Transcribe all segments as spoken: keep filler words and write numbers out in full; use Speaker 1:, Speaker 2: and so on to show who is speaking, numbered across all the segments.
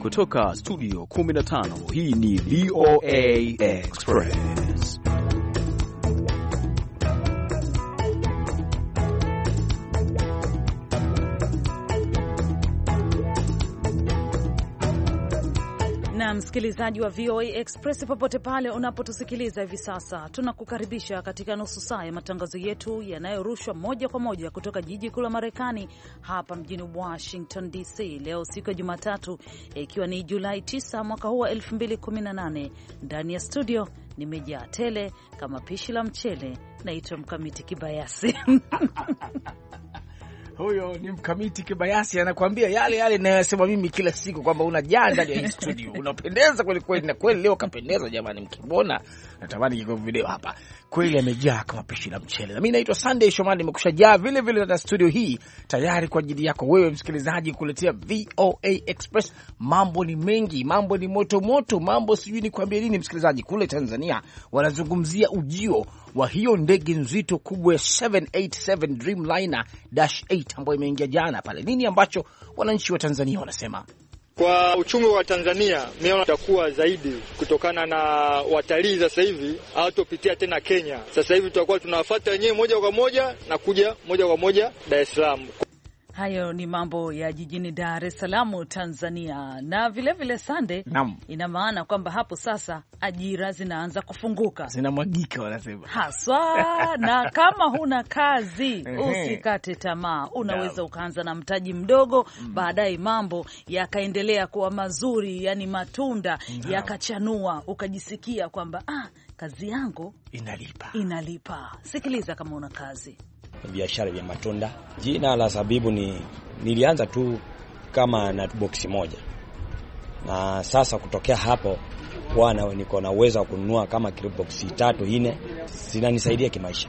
Speaker 1: kutoka studio kumi na tano, hii ni V O A Express.
Speaker 2: Na msikilizaji wa V O A Express popote pale unapotusikiliza hivi sasa, tunakukaribisha katika nusu saa ya matangazo yetu yanayorushwa moja kwa moja kutoka jiji kuu la Marekani hapa mjini Washington D C. Leo siku ya Jumatatu, ikiwa ni Julai tisa mwaka huu wa elfu mbili kumi na nane. Ndani ya studio nimejaa tele kama pishi la mchele. Naitwa Mkamiti Kibayasi.
Speaker 3: Huyo ni Mkamiti Kibayasi anakuambia yale yale ninayosema mimi kila siku kwamba unajaa ndani ya hii studio. Unapendeza kweli kweli, na kweli leo kapendeza jamani, mkibona natamani kiko video hapa. Kweli amejaa kama pishi la mchele. Na mimi naitwa Sunday Shomari, nimekushajaa vile vile na studio hii tayari kwa ajili yako wewe msikilizaji kuletea V O A Express. Mambo ni mengi, mambo ni moto moto, mambo sijui nikwambie nini msikilizaji. Kule Tanzania wanazungumzia ujio wa hiyo ndege nzito kubwa ya seven eighty-seven Dreamliner dash eight ambayo imeingia jana pale. Nini ambacho wananchi wa Tanzania wanasema?
Speaker 4: Kwa uchumi wa Tanzania mimi itakuwa zaidi kutokana na watalii sasa hivi hawatopitia tena Kenya. Sasa hivi tutakuwa tunafuata wenyewe moja kwa moja na kuja moja kwa moja Dar es Salaam.
Speaker 2: Hayo ni mambo ya jijini Dar es Salaam Tanzania. Na vile vile Sande, ina maana kwamba hapo sasa ajira zinaanza kufunguka,
Speaker 3: zinamwagika wanasema
Speaker 2: haswa. Na kama huna kazi usikate tamaa, unaweza ukaanza na mtaji mdogo, baadaye mambo yakaendelea kuwa mazuri, yani matunda yakachanua, ukajisikia kwamba ah, kazi yangu
Speaker 3: inalipa
Speaker 2: inalipa. Sikiliza kama una kazi.
Speaker 5: Biashara ya matunda. Jina la sababu ni nilianza tu kama na boksi moja, na sasa kutokea hapo bwana niko na uwezo wa kununua kama kilo boksi tatu nne, zinanisaidia kimaisha.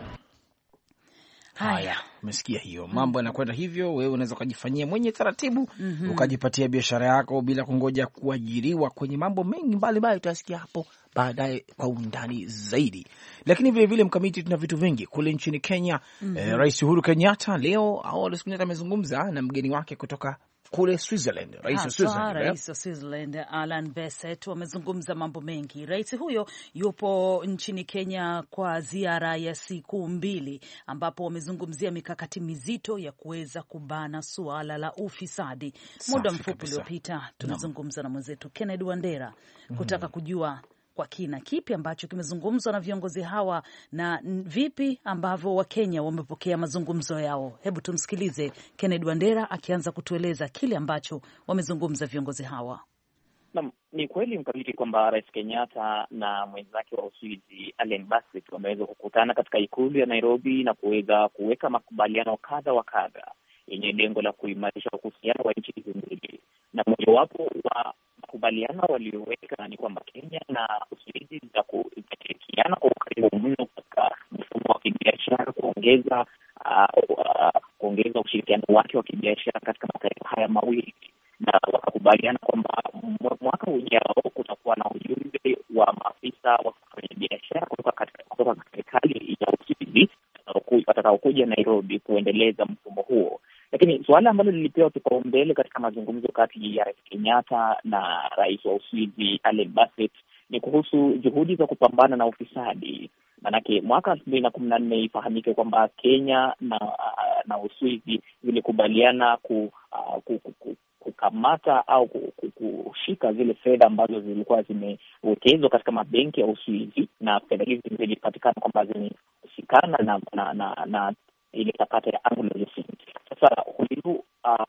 Speaker 3: Haya, umesikia hiyo mambo yanakwenda hivyo. Wewe unaweza kujifanyia mwenye taratibu, mm -hmm. ukajipatia biashara yako bila kungoja kuajiriwa kwenye mambo mengi mbalimbali. Utasikia hapo baadaye kwa undani zaidi. Lakini vile vile Mkamiti, tuna vitu vingi kule nchini Kenya. mm -hmm. eh, Rais Uhuru Kenyatta leo au Rais Kenyatta amezungumza na mgeni wake kutoka kule Switzerland, Rais wa Switzerland,
Speaker 2: Rais wa Switzerland Alan Berset. Wamezungumza mambo mengi. Rais huyo yupo nchini Kenya kwa ziara ya siku mbili, ambapo wamezungumzia mikakati mizito ya kuweza kubana suala la ufisadi. Muda mfupi uliopita tunazungumza na mwenzetu Kennedy Wandera kutaka kujua kwa kina kipi ambacho kimezungumzwa na viongozi hawa na vipi ambavyo Wakenya wamepokea mazungumzo yao. Hebu tumsikilize Kennedy Wandera akianza kutueleza kile ambacho wamezungumza viongozi hawa.
Speaker 6: Na, ni kweli Mkamiti kwamba Rais Kenyatta na mwenzake wa Uswizi Alan Berset wameweza kukutana katika ikulu ya Nairobi na kuweza kuweka makubaliano kadha wa kadha yenye lengo la kuimarisha uhusiano wa nchi hizo mbili. Na mojawapo wa makubaliano walioweka ni kwamba Kenya na Uswizi zitashirikiana kwa ukaribu mno katika mfumo wa kibiashara, kuongeza uh, uh, kuongeza ushirikiano wake wa kibiashara katika mataifa haya mawili, na wakakubaliana kwamba mwaka ujao kutakuwa na ujumbe wa maafisa wa kufanya biashara kutoka katika kutoka serikali ya Uswizi watakaokuja Nairobi kuendeleza mfumo huo. Lakini suala ambalo lilipewa kipaumbele katika mazungumzo kati ya Rais Kenyatta na Rais wa Uswizi Alan Berset ni kuhusu juhudi za kupambana na ufisadi. Manake mwaka elfu mbili na kumi na nne ifahamike kwamba Kenya na na Uswizi zilikubaliana ku, uh, ku, ku, ku kukamata au kushika zile fedha ambazo zilikuwa zimewekezwa katika mabenki ya Uswizi, na fedha hizi zilipatikana kwamba zimeshikana na na, na, na ile takata ya Anglo-Leasing. Sasa huyu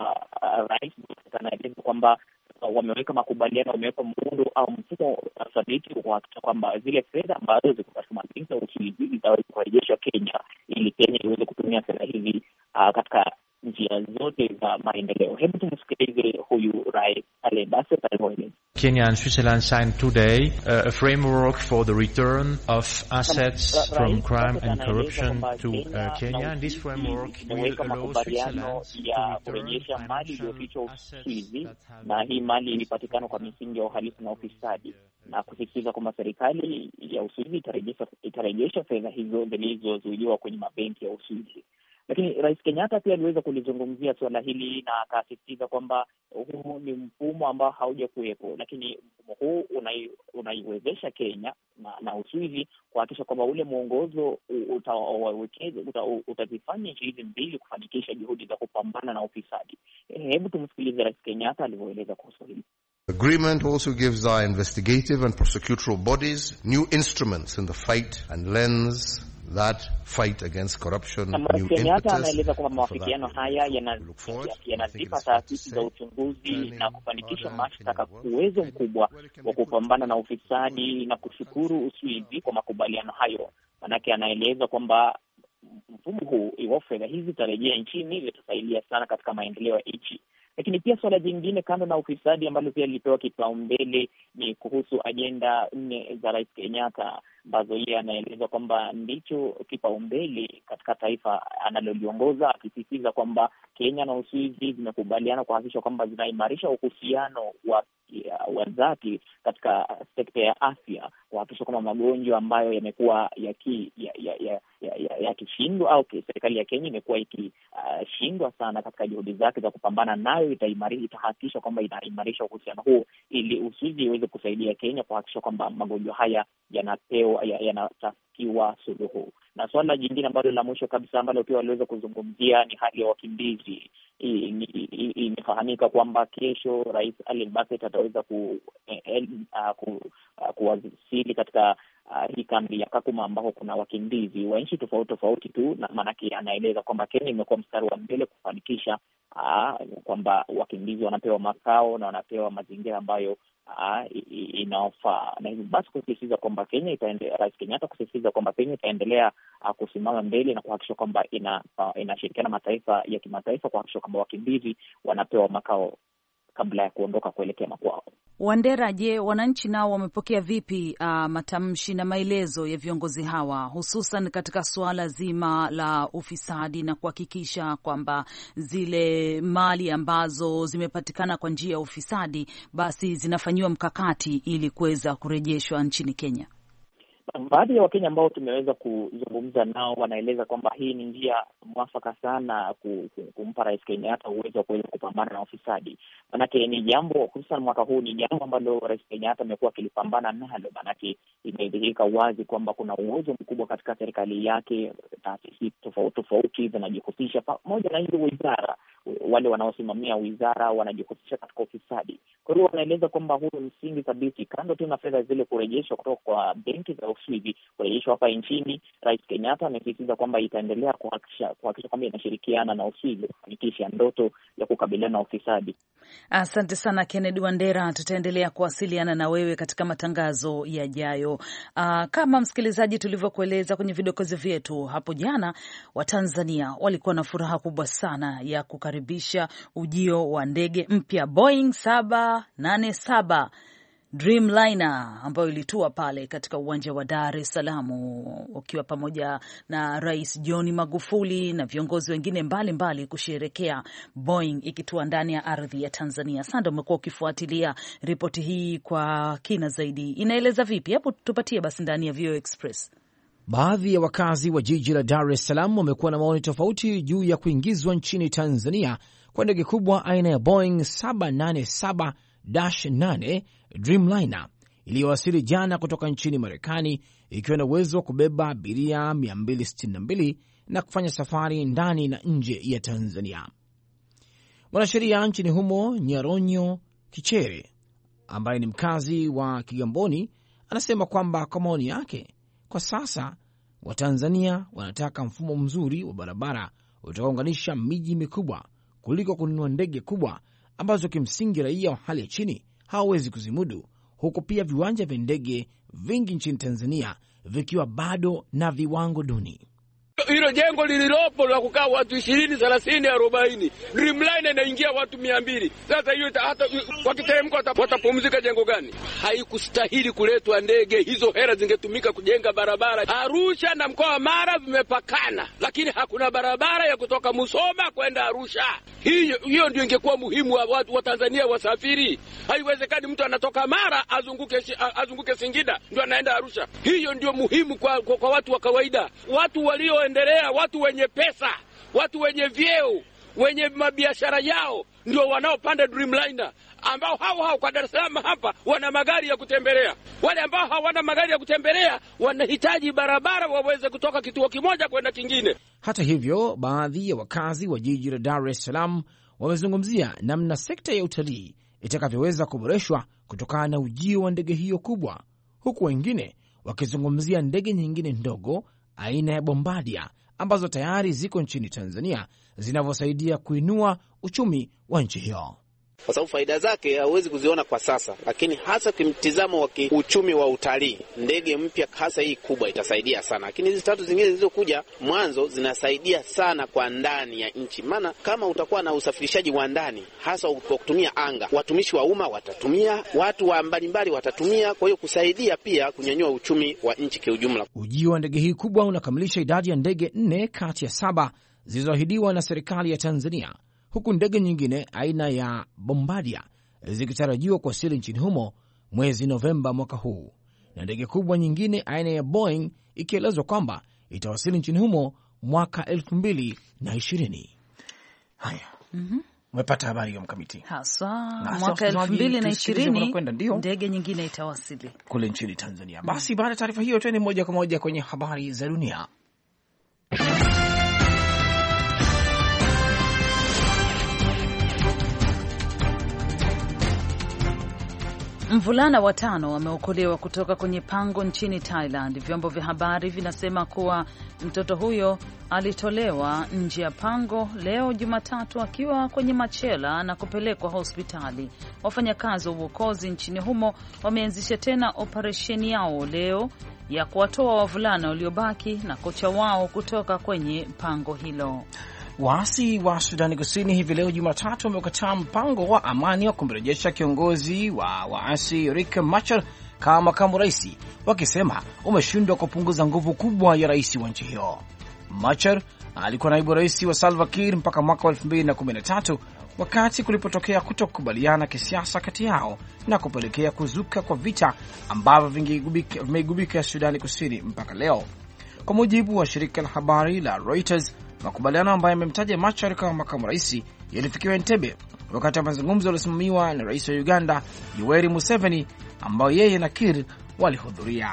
Speaker 6: uh, rais anaeleza kwamba uh, wameweka makubaliano, wameweka muundo au mfumo thabiti wa kuhakikisha kwamba zile fedha ambazo ziko katika mabenki ya Uswizi zitaweza kurejeshwa Kenya, ili Kenya iweze kutumia fedha hizi uh, katika njia zote za maendeleo. Hebu tumsikilize huyu Rais Alan Berset alivyoeleza.
Speaker 7: Kenya and Switzerland signed today uh, a framework for the return of assets from crime and corruption to uh, Kenya, and this framework will allow Switzerland
Speaker 6: ya kurejesha mali iliyofichwa Uswizi, na hii mali ilipatikana kwa misingi ya uhalifu na ufisadi, na kusisitiza kwamba serikali ya Uswizi itarejesha itarejesha fedha hizo zilizozuiliwa kwenye mabenki ya Uswizi. Lakini Rais Kenyatta pia aliweza kulizungumzia suala hili na akasisitiza kwamba huu ni mfumo ambao hauja kuwepo, lakini mfumo huu unai, unaiwezesha Kenya na, na Uswizi kuhakikisha kwamba ule mwongozo utawekeza uta, utazifanya nchi hizi mbili kufanikisha juhudi za kupambana na ufisadi. Hebu tumsikilize Rais Kenyatta alivyoeleza kuhusu hili.
Speaker 8: Agreement also gives our investigative and prosecutorial bodies new instruments in the fight and lends that fight against corruption new
Speaker 6: impetus. Anaeleza kwamba mawafikiano haya yanazipa taasisi za uchunguzi na kufanikisha mashtaka uwezo mkubwa wa kupambana na ufisadi, na kushukuru Uswizi kwa makubaliano hayo. Manake anaeleza kwamba mfumo huu, iwapo fedha hizi tarejea nchini, litasaidia sana katika maendeleo ya nchi. Lakini pia swala jingine kando na ufisadi ambalo pia lilipewa kipaumbele ni kuhusu ajenda nne za Rais Kenyatta, ambazo yeye anaeleza kwamba ndicho kipaumbele katika taifa analoliongoza, akisisitiza kwamba Kenya na Uswizi zimekubaliana kuhakikisha kwamba zinaimarisha uhusiano wa wa dhati katika sekta ya afya, kuhakikisha kwamba magonjwa ambayo yamekuwa yaki yakishindwa ya, ya, ya, ya au serikali ya Kenya imekuwa ikishindwa uh, sana katika juhudi zake za kupambana nayo, itaimarisha itahakikisha kwamba inaimarisha uhusiano huo ili Uswizi iweze kusaidia Kenya kuhakikisha kwamba magonjwa haya yanapewa yanatafikiwa suluhu. Na swala jingine ambalo la mwisho kabisa ambalo pia waliweza kuzungumzia ni hali ya wakimbizi. Imefahamika kwamba kesho Rais Allen Bassett ataweza ku, eh, uh, ku uh, kuwasili katika uh, hii kambi ya Kakuma ambako kuna wakimbizi wa nchi tofauti tofauti tu, na maanake anaeleza kwamba Kenya imekuwa mstari wa mbele kufanikisha uh, kwamba wakimbizi wanapewa makao na wanapewa mazingira ambayo Uh, inaofaa. Na hivyo basi kusisitiza kwamba Kenya itaendelea, Rais Kenyatta kusisitiza kwamba Kenya itaendelea uh, kusimama mbele na kuhakikisha kwamba ina uh, inashirikiana mataifa ya kimataifa kuhakikisha kwamba wakimbizi wanapewa makao kabla ya kuondoka kuelekea makwao.
Speaker 2: Wandera, je, wananchi nao wamepokea vipi uh, matamshi na maelezo ya viongozi hawa, hususan katika suala zima la ufisadi na kuhakikisha kwamba zile mali ambazo zimepatikana kwa njia ya ufisadi basi zinafanyiwa mkakati ili kuweza kurejeshwa nchini Kenya?
Speaker 6: Baadhi ya Wakenya ambao tumeweza kuzungumza nao wanaeleza kwamba hii ni njia mwafaka sana kumpa Rais Kenyatta uwezo wa kuweza kupambana na ufisadi. Manake ni jambo, hususan mwaka huu, ni jambo ambalo Rais Kenyatta amekuwa akilipambana nalo. Manake imedhihirika wazi kwamba kuna uwezo mkubwa katika serikali yake, taasisi tofauti tofauti zinajihusisha, pamoja na hizo wizara, wale wanaosimamia wizara wanajihusisha katika ufisadi. Kwa hiyo wanaeleza kwamba huu msingi thabiti, kando tu na fedha zile kurejeshwa kutoka kwa benki za Uswizi kurejeshwa hapa nchini, Rais Kenyatta amesisitiza kwamba itaendelea kuhakikisha kuhakikisha kwamba inashirikiana na Uswizi kufanikisha ndoto ya kukabiliana na ufisadi.
Speaker 2: Asante sana Kennedy Wandera, tutaendelea kuwasiliana na wewe katika matangazo yajayo. Uh, kama msikilizaji tulivyokueleza kwenye vidokezo vyetu hapo jana, Watanzania walikuwa na furaha kubwa sana ya kukaribisha ujio wa ndege mpya Boeing saba nane saba Dreamliner ambayo ilitua pale katika uwanja wa Dar es Salaam, ukiwa pamoja na Rais John Magufuli na viongozi wengine mbalimbali kusherehekea Boeing ikitua ndani ya ardhi ya Tanzania. Sasa umekuwa ukifuatilia ripoti hii kwa kina zaidi, inaeleza vipi? Hapo tupatie basi ndani ya V O Express.
Speaker 3: Baadhi ya wakazi wa jiji la Dar es Salaam wamekuwa na maoni tofauti juu ya kuingizwa nchini Tanzania kwa ndege kubwa aina ya Boeing saba nane saba nane Dreamliner iliyowasili jana kutoka nchini Marekani, ikiwa na uwezo wa kubeba abiria mia mbili sitini na mbili na kufanya safari ndani na nje ya Tanzania. Mwanasheria nchini humo Nyaronyo Kichere, ambaye ni mkazi wa Kigamboni, anasema kwamba kwa maoni yake, kwa sasa Watanzania wanataka mfumo mzuri wa barabara utakaounganisha miji mikubwa kuliko kununua ndege kubwa ambazo kimsingi raia wa hali ya chini hawawezi kuzimudu, huku pia viwanja vya ndege vingi nchini Tanzania vikiwa bado na viwango duni.
Speaker 9: Hilo jengo lililopo la kukaa watu ishirini, thelathini, arobaini, Dreamliner inaingia watu mia mbili. Sasa hiyo hata wakiteremka watapumzika jengo gani? Haikustahili kuletwa ndege hizo, hela zingetumika kujenga barabara. Arusha na mkoa wa Mara vimepakana, lakini hakuna barabara ya kutoka Musoma kwenda Arusha. Hiyo hiyo ndio ingekuwa muhimu wa watu wa Tanzania wasafiri. Haiwezekani mtu anatoka Mara azunguke azunguke Singida ndio anaenda Arusha. Hiyo ndio muhimu kwa, kwa, kwa watu wa kawaida. Watu walioendelea, watu wenye pesa watu wenye vyeo, wenye mabiashara yao ndio wanaopanda Dreamliner, ambao hao hao kwa Dar es Salaam hapa wana magari ya kutembelea. Wale ambao hawana magari ya kutembelea wanahitaji barabara waweze kutoka kituo kimoja kwenda kingine.
Speaker 3: Hata hivyo, baadhi ya wakazi wa jiji la Dar es Salaam wamezungumzia namna sekta ya utalii itakavyoweza kuboreshwa kutokana na ujio wa ndege hiyo kubwa, huku wengine wakizungumzia ndege nyingine ndogo aina ya Bombardier ambazo tayari ziko nchini Tanzania zinavyosaidia kuinua uchumi wa nchi hiyo.
Speaker 10: Kwa sababu faida zake hauwezi kuziona kwa sasa, lakini hasa kimtizamo wa uchumi wa utalii, ndege mpya hasa hii kubwa itasaidia sana. Lakini hizi tatu zingine zilizokuja mwanzo zinasaidia sana kwa ndani ya nchi. Maana kama utakuwa na usafirishaji wa ndani hasa kwa kutumia anga, watumishi wa umma watatumia, watu wa mbalimbali watatumia, kwa hiyo kusaidia pia kunyanyua uchumi wa nchi kwa ujumla.
Speaker 3: Ujio wa ndege hii kubwa unakamilisha idadi ya ndege nne kati ya saba zilizoahidiwa na serikali ya Tanzania, huku ndege nyingine aina ya Bombardier zikitarajiwa kuwasili nchini humo mwezi Novemba mwaka huu, na ndege kubwa nyingine aina ya Boeing ikielezwa kwamba itawasili nchini humo mwaka elfu mbili na ishirini. Haya, mm-hmm. Umepata habari ya mkamiti
Speaker 2: hasa mwaka elfu mbili na ishirini ndege nyingine itawasili
Speaker 3: kule nchini Tanzania. Basi baada ya taarifa hiyo twende moja kwa moja kwenye habari za dunia.
Speaker 2: Mvulana watano wameokolewa kutoka kwenye pango nchini Thailand. Vyombo vya habari vinasema kuwa mtoto huyo alitolewa nje ya pango leo Jumatatu akiwa kwenye machela na kupelekwa hospitali. Wafanyakazi wa uokozi nchini humo wameanzisha tena operesheni yao leo ya kuwatoa wavulana waliobaki na kocha wao kutoka kwenye pango hilo.
Speaker 3: Waasi wa Sudani Kusini hivi leo Jumatatu wamekataa mpango wa amani wa kumrejesha kiongozi wa waasi Riek Machar kama makamu rais, wakisema umeshindwa kupunguza nguvu kubwa ya rais wa nchi hiyo. Machar alikuwa naibu rais wa Salva Kiir mpaka mwaka wa elfu mbili na kumi na tatu wakati kulipotokea kutokubaliana kisiasa kati yao na kupelekea kuzuka kwa vita ambavyo vimeigubika Sudani Kusini mpaka leo. Kwa mujibu wa shirika la habari la Reuters, makubaliano ambayo yamemtaja Machar kama makamu rais yalifikiwa Entebbe wakati wa mazungumzo yaliyosimamiwa na rais wa Uganda Yoweri Museveni, ambao yeye na Kiir walihudhuria.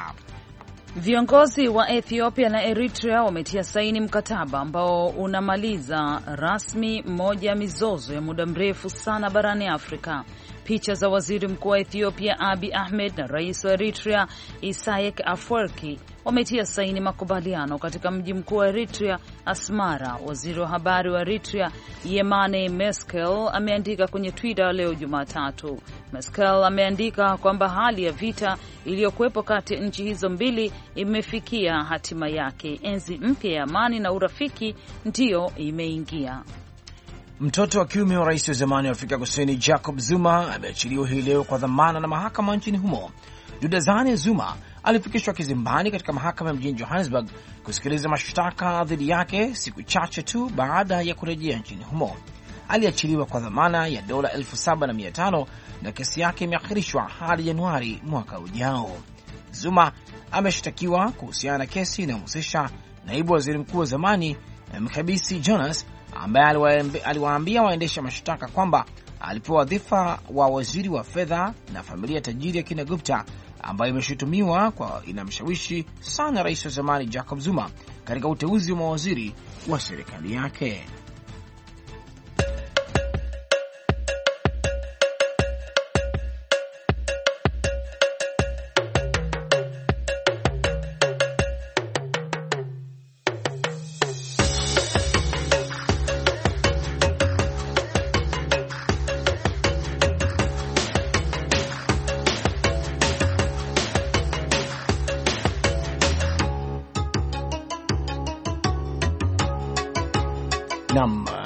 Speaker 2: Viongozi wa Ethiopia na Eritrea wametia saini mkataba ambao unamaliza rasmi moja ya mizozo ya muda mrefu sana barani Afrika. Picha za waziri mkuu wa Ethiopia Abiy Ahmed na rais wa Eritrea Isaias Afwerki wametia saini makubaliano katika mji mkuu wa Eritrea, Asmara. Waziri wa habari wa Eritrea Yemane Meskel ameandika kwenye Twitter leo Jumatatu. Meskel ameandika kwamba hali ya vita iliyokuwepo kati ya nchi hizo mbili imefikia hatima yake. Enzi mpya ya amani na urafiki ndiyo imeingia.
Speaker 3: Mtoto wa kiume wa rais wa zamani wa Afrika Kusini Jacob Zuma ameachiliwa hii leo kwa dhamana na mahakama nchini humo. Dudazane Zuma alifikishwa kizimbani katika mahakama mjini Johannesburg kusikiliza mashtaka dhidi yake siku chache tu baada ya kurejea nchini humo. Aliachiliwa kwa dhamana ya dola elfu saba na mia tano na kesi yake imeahirishwa hadi Januari mwaka ujao. Zuma ameshtakiwa kuhusiana na kesi inayomhusisha naibu waziri mkuu wa zamani Mkhabisi Jonas, ambaye aliwaambia waendesha mashtaka kwamba alipewa wadhifa wa waziri wa fedha na familia tajiri ya kina Gupta, ambayo imeshutumiwa kwa inamshawishi sana rais wa zamani Jacob Zuma katika uteuzi wa mawaziri wa serikali yake.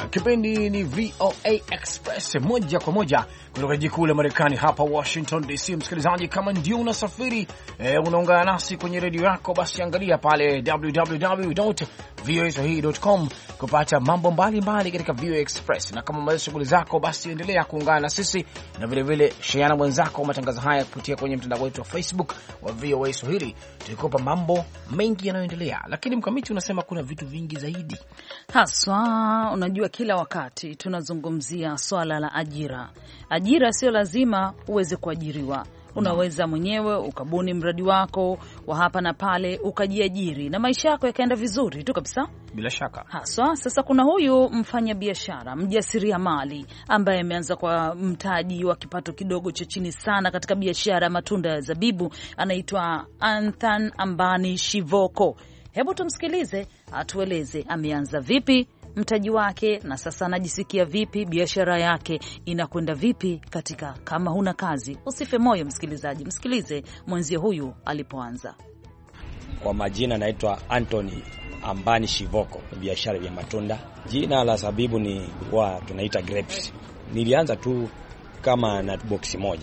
Speaker 3: kipindi ni V O A Express moja kwa moja kutoka jiji kuu la Marekani hapa Washington D C. Msikilizaji, kama ndio unasafiri e, unaungana nasi kwenye redio yako, basi angalia pale w w w dot v o a swahili dot com kupata mambo mbalimbali katika V O A Express. Na kama umaliza shughuli zako, basi endelea kuungana na sisi, na vile vile share na mwenzako matangazo haya kupitia kwenye mtandao wetu wa Facebook wa V O A Swahili. Tulikopa mambo mengi yanayoendelea, lakini Mkamiti unasema kuna vitu vingi zaidi.
Speaker 2: Haswa unajua kila wakati tunazungumzia swala la ajira. Ajira sio lazima uweze kuajiriwa. Unaweza mwenyewe ukabuni mradi wako wa hapa na pale ukajiajiri na maisha yako yakaenda vizuri tu kabisa.
Speaker 3: Bila shaka.
Speaker 2: Haswa sasa kuna huyu mfanya biashara, mjasiriamali ambaye ameanza kwa mtaji wa kipato kidogo cha chini sana katika biashara ya matunda ya zabibu, anaitwa Anthony Ambani Shivoko. Hebu tumsikilize atueleze ameanza vipi, mtaji wake, na sasa anajisikia vipi, biashara yake inakwenda vipi katika kama huna kazi. Usife moyo msikilizaji, msikilize mwenzio huyu alipoanza.
Speaker 5: Kwa majina naitwa Anthony Ambani Shivoko, biashara ya matunda. Jina la zabibu ni kwa tunaita grapes. Nilianza tu kama na boksi moja,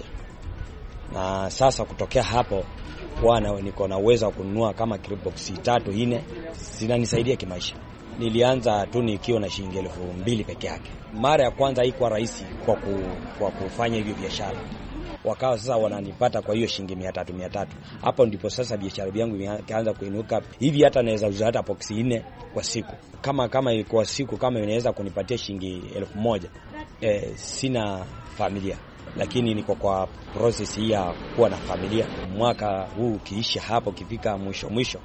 Speaker 5: na sasa kutokea hapo wana niko na uwezo wa kununua kama boksi tatu nne, zinanisaidia kimaisha. Nilianza tu nikiwa na shilingi elfu mbili peke yake. Mara ya kwanza haikuwa rahisi kwa, ku, kwa kufanya hivyo biashara. Wakawa sasa wananipata kwa hiyo shilingi mia tatu mia tatu. Hapo ndipo sasa biashara yangu ikaanza kuinuka. Hivi hata naweza uza hata boksi nne kwa siku. Kama kama kwa siku kama inaweza kunipatia shilingi elfu moja. Eh, sina familia, lakini niko kwa process hii ya kuwa na familia. Mwaka huu ukiisha hapo kifika mwisho mwisho,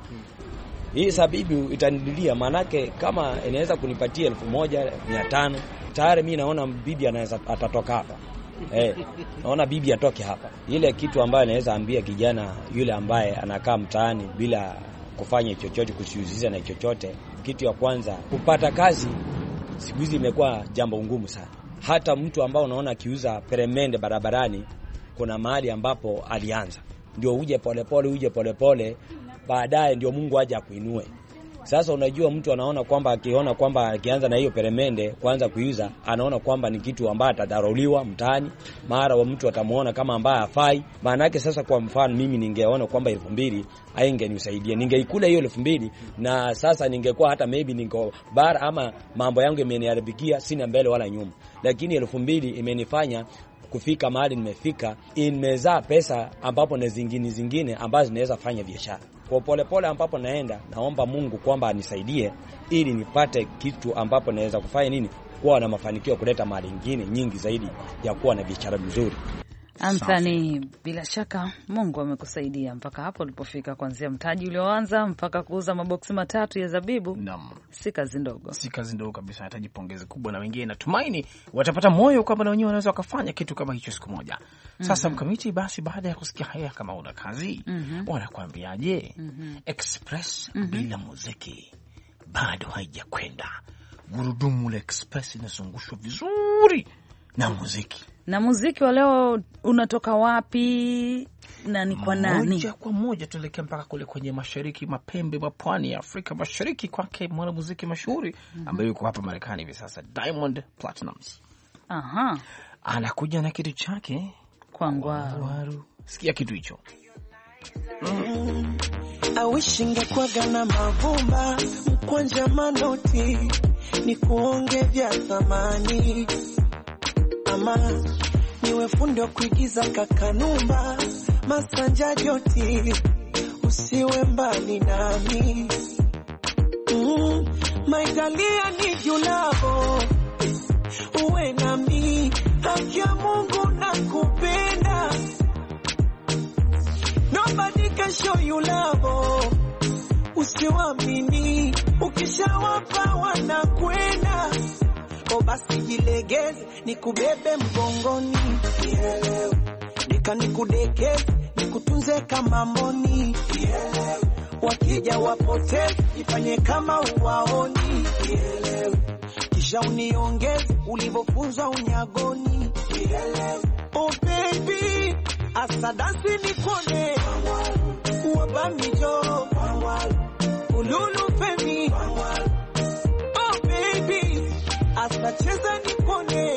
Speaker 5: hii zabibu itanidilia, manake kama inaweza kunipatia elfu moja mia tano, tayari mimi naona bibi anaweza atatoka hapa. Eh, naona bibi atoke hapa. Ile kitu ambayo naweza ambia kijana yule ambaye anakaa mtaani bila kufanya chochote, kusiuziza na chochote, kitu ya kwanza kupata kazi siku hizi imekuwa jambo ngumu sana. Hata mtu ambao unaona akiuza peremende barabarani, kuna mahali ambapo alianza, ndio uje polepole uje polepole, baadaye ndio Mungu aje akuinue. Sasa unajua mtu anaona kwamba akiona kwamba akianza na hiyo peremende kwanza kuiuza, anaona kwamba ni kitu ambacho atadharauliwa mtaani, mara wa mtu atamuona kama ambaye hafai. Maana yake sasa, kwa mfano mimi ningeona kwamba elfu mbili haingenisaidia, ningeikula hiyo elfu mbili na sasa ningekuwa hata maybe ningo bara ama mambo yangu imeniharibikia, sina mbele wala nyuma. Lakini elfu mbili imenifanya kufika mahali nimefika, imezaa pesa ambapo na zingine zingine ambazo zinaweza fanya biashara. Kwa pole pole ambapo naenda, naomba Mungu kwamba anisaidie ili nipate kitu ambapo naweza kufanya nini, kuwa na mafanikio, kuleta mali nyingine nyingi zaidi ya kuwa na biashara nzuri.
Speaker 2: Anthony, bila shaka Mungu amekusaidia mpaka hapo ulipofika, kuanzia mtaji ulioanza mpaka kuuza maboksi matatu ya zabibu.
Speaker 3: Naam.
Speaker 2: Si kazi ndogo.
Speaker 3: Si kazi ndogo kabisa, inahitaji pongezi kubwa, na wengine natumaini watapata moyo kwamba na wenyewe wanaweza wakafanya kitu kama hicho siku moja. Sasa mm -hmm. Mkamiti, basi baada ya kusikia haya, kama una kazi, mm -hmm. wanakuambiaje? mm -hmm. Express mm -hmm. bila muziki bado haijakwenda. Gurudumu la Express linazungushwa vizuri na muziki.
Speaker 2: Na muziki wa leo unatoka wapi na ni kwa nani?
Speaker 3: Moja kwa moja tuelekea mpaka kule kwenye mashariki, mapembe mwa pwani ya Afrika Mashariki, kwake mwanamuziki mashuhuri mm -hmm. ambaye yuko hapa Marekani hivi sasa, Diamond Platnumz.
Speaker 2: Aha.
Speaker 3: Anakuja na kitu chake
Speaker 2: kwa ngwaru.
Speaker 3: Sikia kitu hicho.
Speaker 11: Mm, I wish ingekuwaga na mavumba mkwanja manoti ni kuonge vya thamani, ama niwe fundi wa kuigiza kakanumba masanja joti, usiwe mbali nami. Mm, maitalia ni julavo uwe nami, haki ya Mungu nakupenda. Nobody can show you love, usiwamini, ukishawapa wanakwenda. O basi jilegeze, nikubebe mgongoni, nielewe, nika nikudekeze, nikutunze kama mboni, nielewe, wakija wapote, nifanye kama uwaoni, nielewe, kisha uniongeze, ulivofunzwa unyagoni, nielewe. Oh baby, asadasi nikone, uwabamijo, ululu femi. Oh baby, asa cheza nipone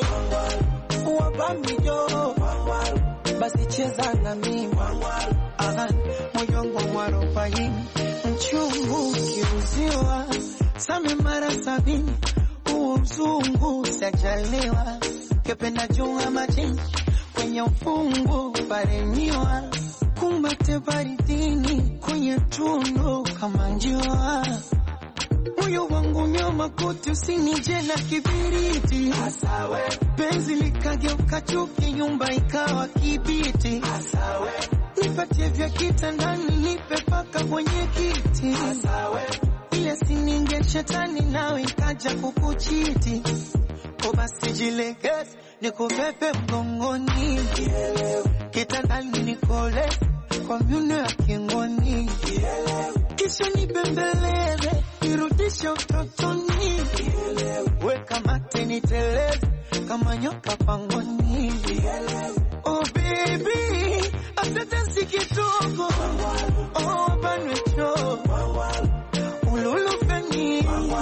Speaker 11: uwabamijo basi cheza na mimi aha moyo wangu warobaini mchungu kiuziwa same mara sabini uo mzungu sajaliwa kependa junga majini kwenye ufungu paremiwa kumbate baridini kwenye tundu kama njiwa moyo wangu nyoma kote usinije na kibiriti asawe penzi likageuka chuki nyumba ikawa kibiti asawe nipatie vya kitandani nipe paka kwenye kiti asawe ile sininge shetani nawe ikaja kukuchiti kwa basi jilegeze nikubebe mgongoni kitandani nikole kwa miuno ya kingoni kisha nibembeleze nirudishe utotoni weka mate niteleze kama nyoka pangoni oh baby asante si kidogo oh banwecho ululu feni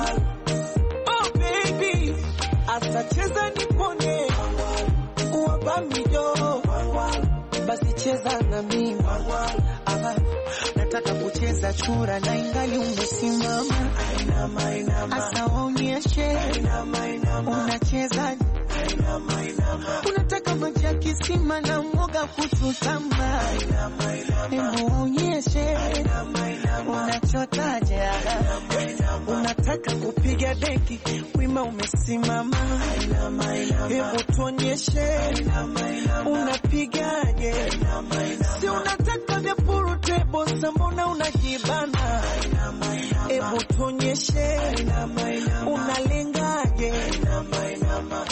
Speaker 11: oh baby asacheza nipone uwabamijo basi cheza na mimi aha nataka kucheza chura na ingali umesimama inama inama asa onyeshe inama inama unacheza inama inama unataka maji ya kisima na mwoga kututamba inama inama hebu onyeshe inama inama unachotaje unataka kupiga deki wima umesimama inama inama hebu tuonyeshe inama inama unapigaje inama inama si unataka vya purute bosa mbona unajibana inama inama hebu tuonyeshe inama inama unalengaje inama inama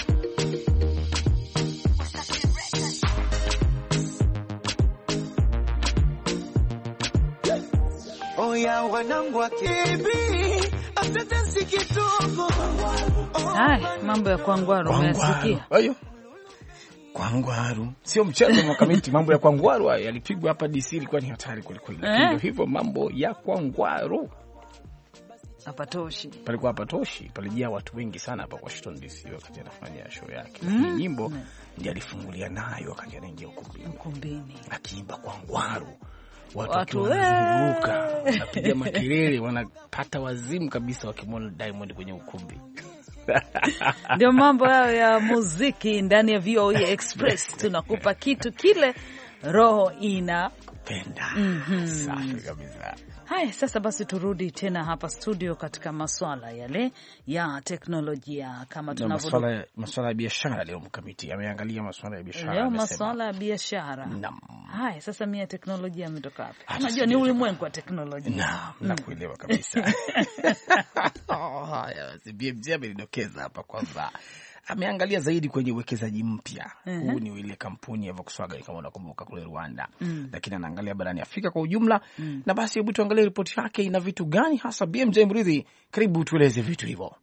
Speaker 11: oya wanangu wa kibi after kidogo
Speaker 2: hai mambo ya kwangwaru umesikia
Speaker 3: ayo kwangwaru sio mchezo mkamiti mambo ya kwangwaru yalipigwa hapa D C ilikuwa ni hatari kuliko ile eh? Hivyo mambo ya kwangwaru
Speaker 2: hapatoshi
Speaker 3: palikuwa hapatoshi palijia watu wengi sana hapa Washington D C wakati anafanya show yake mm. Nyimbo mm. Ndiye alifungulia nayo wakati anaingia ukumbini ukumbini akiimba kwangwaru watu wanazunguruka wanapiga makelele wanapata wazimu kabisa wakimwona Diamond kwenye ukumbi.
Speaker 2: Ndio mambo hayo ya muziki ndani ya V O A Express. Tunakupa kitu kile roho inapenda.
Speaker 3: Mm-hmm. Safi kabisa.
Speaker 2: Haya, sasa basi turudi tena hapa studio katika masuala yale ya teknolojia kama tunavyo
Speaker 3: masuala masuala ya biashara leo mkamiti ameangalia masuala ya biashara
Speaker 2: leo masuala ya biashara. Naam. Haya, sasa mimi teknolojia imetoka wapi? Unajua ni ulimwengu wa teknolojia.
Speaker 3: Naam, nakuelewa kabisa. Oh, haya, si B M J amelidokeza hapa kwamba ameangalia zaidi kwenye uwekezaji mpya. Huu uh-huh. Ni ile kampuni ya Volkswagen kama unakumbuka kule Rwanda. Mm. Lakini anaangalia barani Afrika kwa ujumla. Mm. Na basi hebu tuangalie ripoti yake ina vitu gani hasa. B M J Mridhi, karibu tueleze vitu hivyo.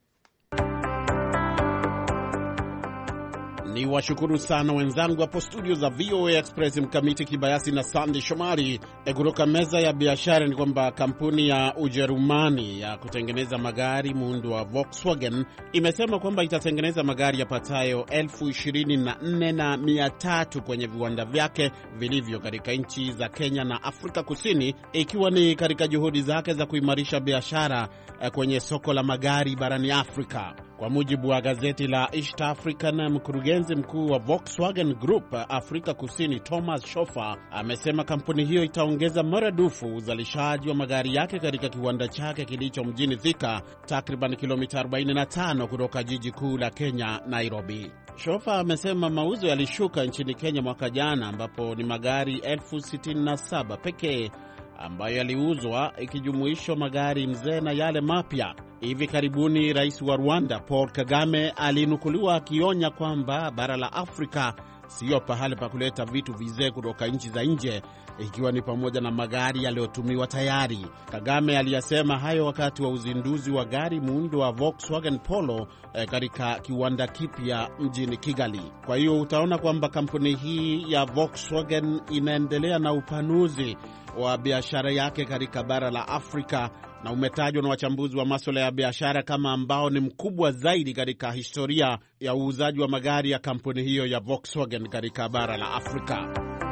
Speaker 12: Ni washukuru sana wenzangu hapo studio za V O A Express mkamiti Kibayasi na Sandy Shomari. E, kutoka meza ya biashara ni kwamba kampuni ya Ujerumani ya kutengeneza magari muundo wa Volkswagen imesema kwamba itatengeneza magari yapatayo elfu ishirini na nne na mia tatu kwenye viwanda vyake vilivyo katika nchi za Kenya na Afrika Kusini, ikiwa ni katika juhudi zake za kuimarisha biashara kwenye soko la magari barani Afrika. Kwa mujibu wa gazeti la East African, mkurugenzi mkuu wa Volkswagen Group Afrika Kusini Thomas Schofer amesema kampuni hiyo itaongeza maradufu uzalishaji wa magari yake katika kiwanda chake kilicho mjini Thika, takriban kilomita arobaini na tano kutoka jiji kuu la Kenya, Nairobi. Schofer amesema mauzo yalishuka nchini Kenya mwaka jana, ambapo ni magari elfu sitini na saba pekee ambayo yaliuzwa, ikijumuishwa magari mzee na yale mapya. Hivi karibuni rais wa Rwanda Paul Kagame alinukuliwa akionya kwamba bara la Afrika sio pahali pa kuleta vitu vizee kutoka nchi za nje, ikiwa ni pamoja na magari yaliyotumiwa tayari. Kagame aliyasema hayo wakati wa uzinduzi wa gari muundo wa Volkswagen Polo eh, katika kiwanda kipya mjini Kigali. Kwa hiyo utaona kwamba kampuni hii ya Volkswagen inaendelea na upanuzi wa biashara yake katika bara la Afrika na umetajwa na wachambuzi wa masuala ya biashara kama ambao ni mkubwa zaidi katika historia ya uuzaji wa magari ya kampuni hiyo ya Volkswagen katika bara la Afrika.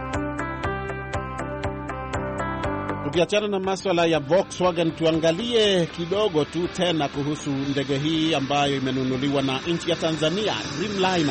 Speaker 12: Tukiachana na masuala ya Volkswagen, tuangalie kidogo tu tena kuhusu ndege hii ambayo imenunuliwa na nchi ya Tanzania, Dreamliner.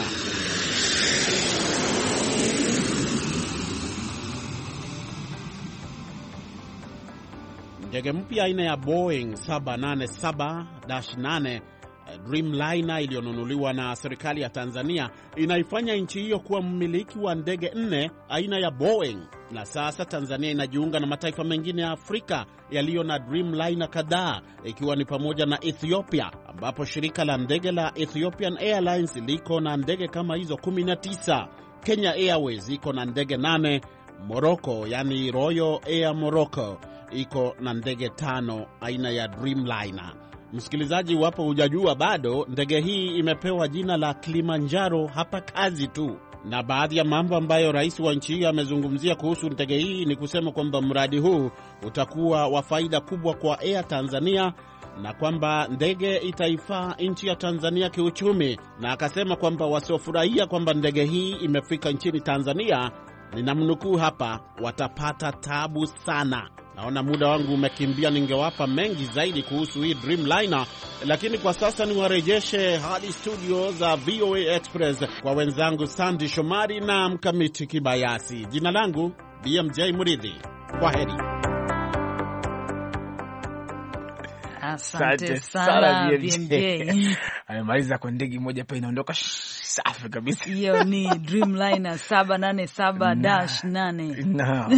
Speaker 12: Ndege mpya aina ya Boeing saba nane saba nane Dreamliner iliyonunuliwa na serikali ya Tanzania inaifanya nchi hiyo kuwa mmiliki wa ndege nne aina ya Boeing, na sasa Tanzania inajiunga na mataifa mengine ya Afrika yaliyo na Dreamliner kadhaa, ikiwa ni pamoja na Ethiopia ambapo shirika la ndege la Ethiopian Airlines liko na ndege kama hizo kumi na tisa. Kenya Airways iko na ndege nane. Morocco, yani Royal Air Morocco, iko na ndege tano aina ya Dreamliner. Msikilizaji, wapo hujajua bado, ndege hii imepewa jina la Kilimanjaro hapa kazi tu. Na baadhi ya mambo ambayo rais wa nchi hiyo amezungumzia kuhusu ndege hii ni kusema kwamba mradi huu utakuwa wa faida kubwa kwa Air Tanzania na kwamba ndege itaifaa nchi ya Tanzania kiuchumi, na akasema kwamba wasiofurahia kwamba ndege hii imefika nchini Tanzania, ninamnukuu hapa, watapata tabu sana. Naona muda wangu umekimbia, ningewapa mengi zaidi kuhusu hii Dreamliner, lakini kwa sasa niwarejeshe hadi studio za V O A Express kwa wenzangu Sandy Shomari na Mkamiti Kibayasi. Jina langu B M J Muridhi. Kwaheri.
Speaker 2: Asante sana B M J.
Speaker 3: Amemaliza kwa ndege moja hapa inaondoka safi kabisa.
Speaker 2: Hiyo ni Dreamliner saba nane saba nane.
Speaker 3: Naam.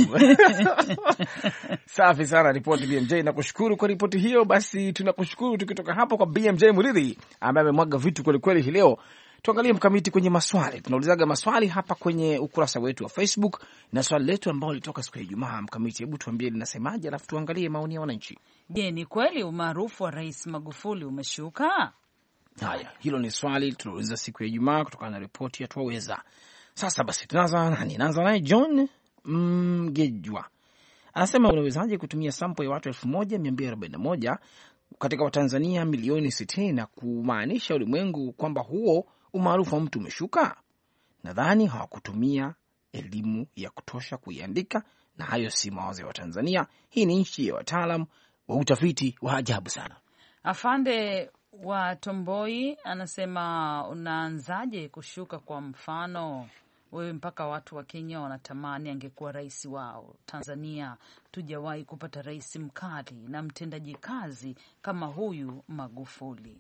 Speaker 3: Safi sana ripoti B M J, na kushukuru kwa ripoti hiyo. Basi tunakushukuru tukitoka hapo kwa B M J Muridhi ambaye amemwaga vitu kweli kweli hii leo. Tuangalie Mkamiti kwenye maswali. Tunaulizaga maswali hapa kwenye ukurasa wetu wa Facebook, na swali letu ambalo lilitoka siku ya Ijumaa, Mkamiti, hebu tuambie linasemaje, alafu tuangalie maoni ya wananchi.
Speaker 2: Je, ni kweli umaarufu wa Rais Magufuli umeshuka?
Speaker 3: Haya, hilo ni swali tulouliza siku ya Ijumaa kutokana na ripoti ya Twaweza. Sasa basi tunaanza nani? Naanza naye John Mgejwa. Anasema unawezaje kutumia sample ya watu elfu moja mia mbili arobaini na moja katika Watanzania milioni sitini na kumaanisha ulimwengu kwamba huo umaarufu wa mtu umeshuka? Nadhani hawakutumia elimu ya kutosha kuiandika, na hayo si mawazo ya Watanzania. Hii ni nchi ya wataalam wa utafiti wa ajabu sana.
Speaker 2: Afande wa Tomboi anasema unaanzaje kushuka? Kwa mfano wewe, mpaka watu wa Kenya wanatamani angekuwa rais wao. Tanzania tujawahi kupata rais mkali na mtendaji kazi kama huyu Magufuli.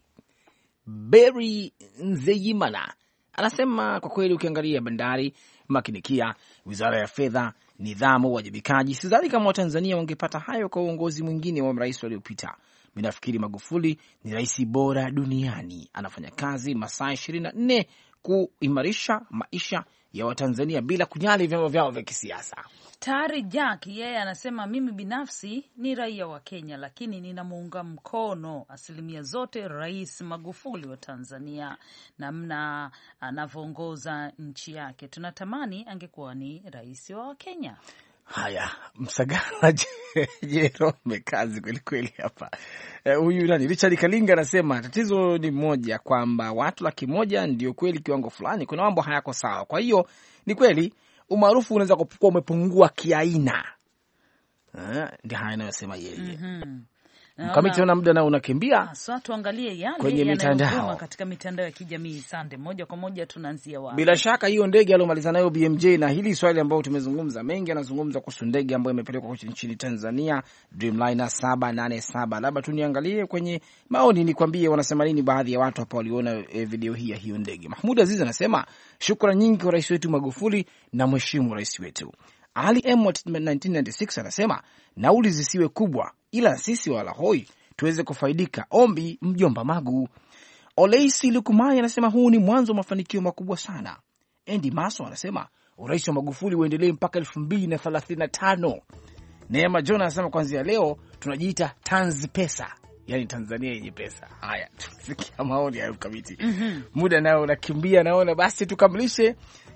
Speaker 3: Berry Nzeyimana anasema kwa kweli ukiangalia bandari, makinikia, wizara ya fedha, nidhamu, wajibikaji, sidhani kama Watanzania wangepata hayo kwa uongozi mwingine wa rais waliopita. Mimi nafikiri Magufuli ni rais bora duniani, anafanya kazi masaa ishirini na nne kuimarisha maisha ya Watanzania bila kujali vyama vyao vya kisiasa.
Speaker 2: Tari Jack yeye anasema mimi binafsi ni raia wa Kenya, lakini ninamuunga mkono asilimia zote Rais Magufuli wa Tanzania, namna anavyoongoza nchi yake. Tunatamani angekuwa ni rais wa Kenya.
Speaker 3: Haya, Msagala Jerome kazi kweli kweli hapa. Huyu uh, nani Richard Kalinga anasema tatizo ni moja, kwamba watu laki moja ndio kweli kiwango fulani, kuna mambo hayako sawa. Kwa hiyo ni kweli umaarufu unaweza kuwa umepungua kiaina. Eh, ndio haya anayosema yeye. Mhm. Mkamiti na muda na unakimbia.
Speaker 2: Sasa tuangalie yale
Speaker 3: kwenye mitandao,
Speaker 2: katika mitandao ya kijamii. Sande, moja kwa moja tunaanzia wapi?
Speaker 3: Bila shaka hiyo ndege aliyomaliza nayo B M J, na hili swali ambalo tumezungumza mengi, anazungumza kuhusu ndege ambayo imepelekwa nchini Tanzania, Dreamliner saba nane saba. Labda tuniangalie kwenye maoni nikwambie wanasema nini baadhi ya watu hapa waliona eh, video hii ya hiyo ndege. Mahmoud Aziz anasema shukrani nyingi kwa rais wetu Magufuli na mheshimu rais wetu. Ali M wa nineteen ninety-six anasema nauli zisiwe kubwa, ila sisi wala hoi tuweze kufaidika. Ombi mjomba Magu. Oleisi Lukumai anasema huu ni mwanzo wa mafanikio makubwa sana. Andy Maso anasema urais wa Magufuli uendelee mpaka elfu mbili na thelathini na tano. Neema John anasema kwanza leo tunajiita Tanz pesa, yani Tanzania yenye pesa. Haya, tusikia maoni hayo Mkamiti. Mm -hmm. Muda nao unakimbia, naona basi tukamilishe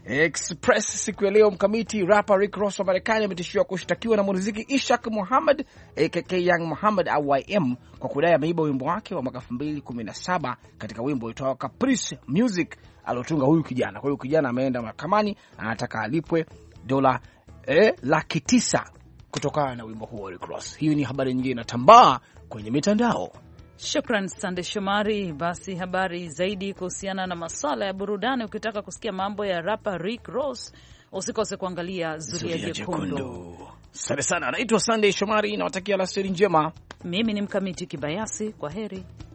Speaker 3: Express siku ya leo. Mkamiti, rapper Rick Ross wa Marekani ametishiwa kushtakiwa na mwanamuziki Ishak Muhammad aka Young Muhammad au Y M kwa kudai ameiba wimbo wake wa mwaka elfu mbili kumi na saba katika wimbo uitwao Caprice Music aliotunga huyu kijana. Kwa hiyo kijana ameenda mahakamani, anataka alipwe dola eh, laki tisa kutokana na wimbo huo Rick Ross. Hiyo ni habari nyingine inatambaa kwenye mitandao.
Speaker 2: Shukran Sande Shomari. Basi habari zaidi kuhusiana na masuala ya burudani, ukitaka kusikia mambo ya rapper Rick Ross, usikose kuangalia Zulia Jekundu.
Speaker 3: Asante sana. Naitwa Sande Shomari, nawatakia alasiri njema.
Speaker 2: Mimi ni Mkamiti Kibayasi, kwa heri.